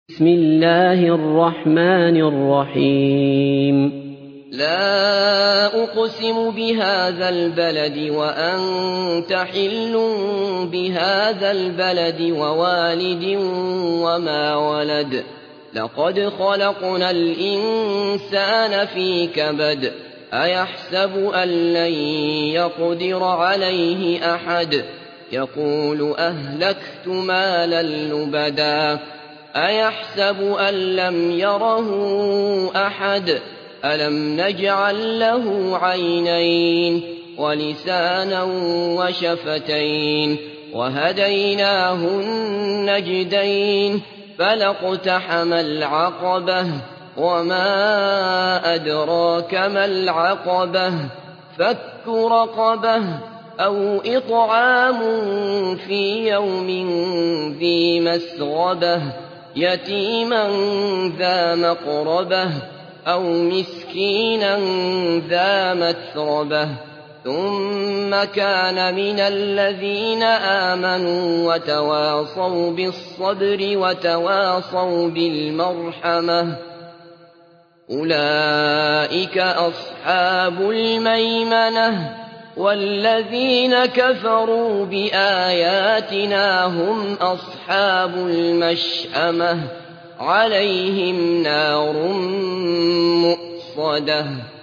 بسم الله الرحمن الرحيم لا أقسم بهذا البلد وأنت حل بهذا البلد ووالد وما ولد لقد خلقنا الإنسان في كبد أيحسب أن لن يقدر عليه أحد يقول أهلكت مالا لبدا أيحسب أن لم يره أحد ألم نجعل له عينين ولسانا وشفتين وهديناه النجدين فلاقتحم العقبة وما أدراك ما العقبة فك رقبة أو إطعام في يوم ذي مسغبة يتيما ذا مقربة أو مسكينا ذا متربة ثم كان من الذين آمنوا وتواصوا بالصبر وتواصوا بالمرحمة أولئك أصحاب الميمنة والذين كفروا بآياتنا هم أصحاب المشأمة عليهم نار مؤصدة